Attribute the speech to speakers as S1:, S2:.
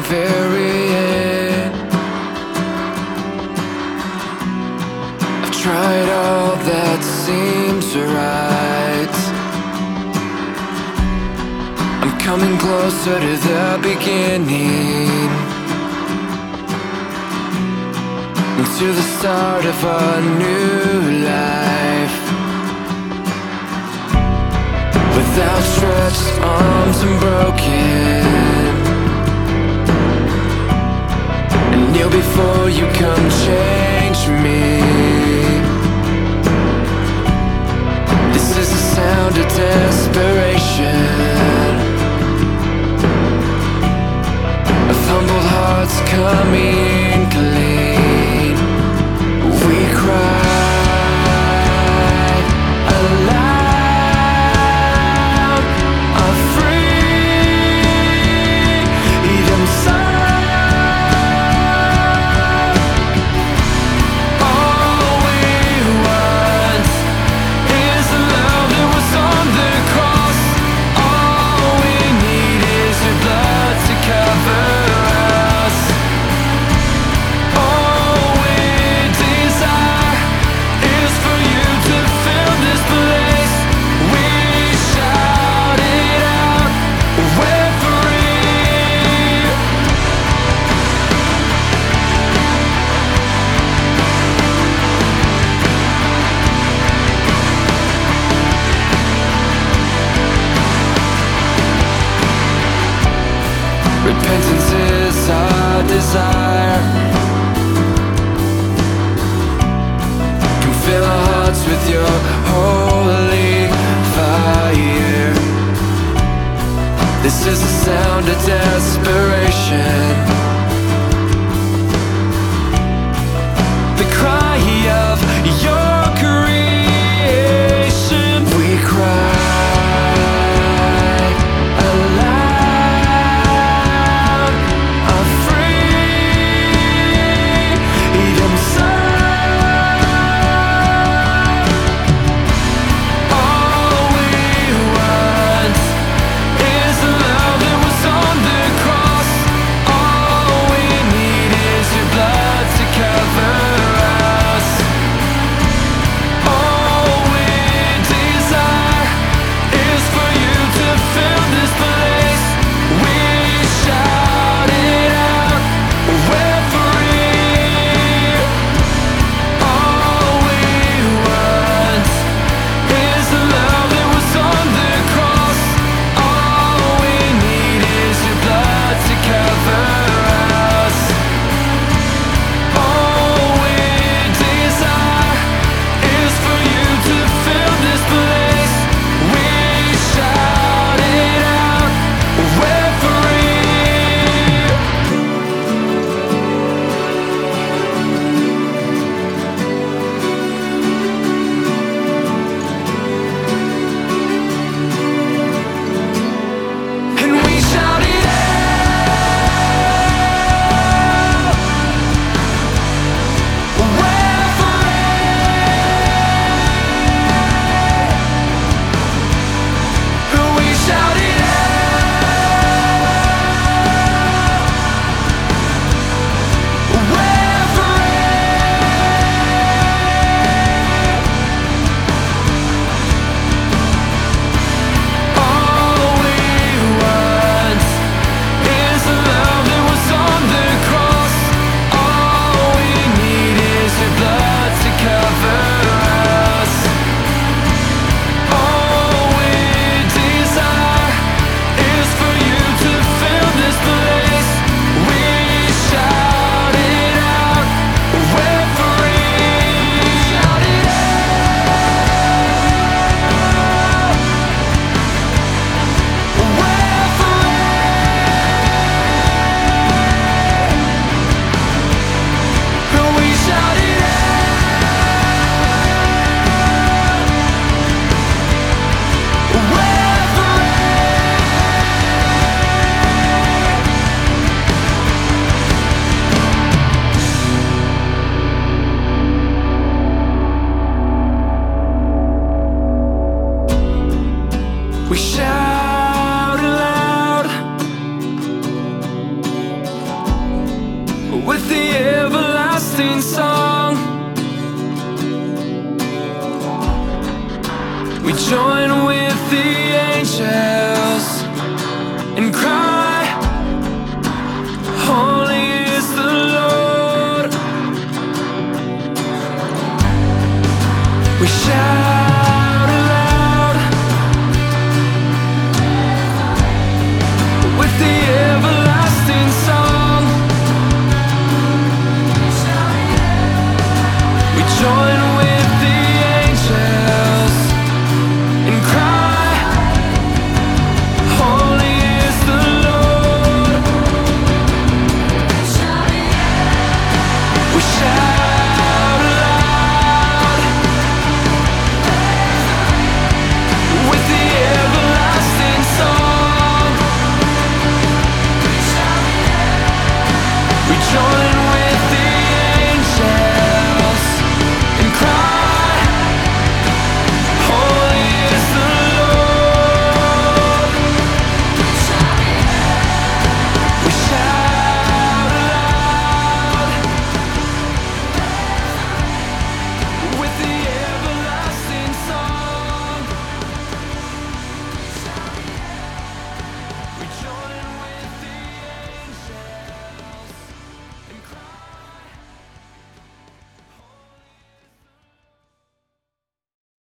S1: very end. I've tried all that seems right. I'm coming closer to the beginning, to the start of a new life. With outstretched arms and broken, and kneel before you come change me. This is the sound of desperation, of humble hearts coming clean. We cry aloud, our freedom song. All we want is the love that was on the cross. All we need is your blood to cover us. All we desire is for you to fill this place. We shout it out, we're free. Repentance is our desire. Come fill our hearts with your holy fire. This is the sound of desperation, the cry of your creation. We cry aloud, our freedom song. All we want is the love that was on the cross. All we need is your blood to cover us. All we desire is for you to fill this place. We shout it out, we're free. All we want is the love that was on the cross. All we need is your blood to cover us. All we desire is for you to fill this place. We shout it out, we're free. And we shout it out, we're free. We shout it out, we're free. All we want is the love that was on the cross. All we need is your blood to cover us. All we desire is for you to fill this place. We shout it out, we're free. Shout it out, we're free. We shout it out, we're free. We shout aloud, everlasting song. We join with the angels and cry, holy is the Lord. We shout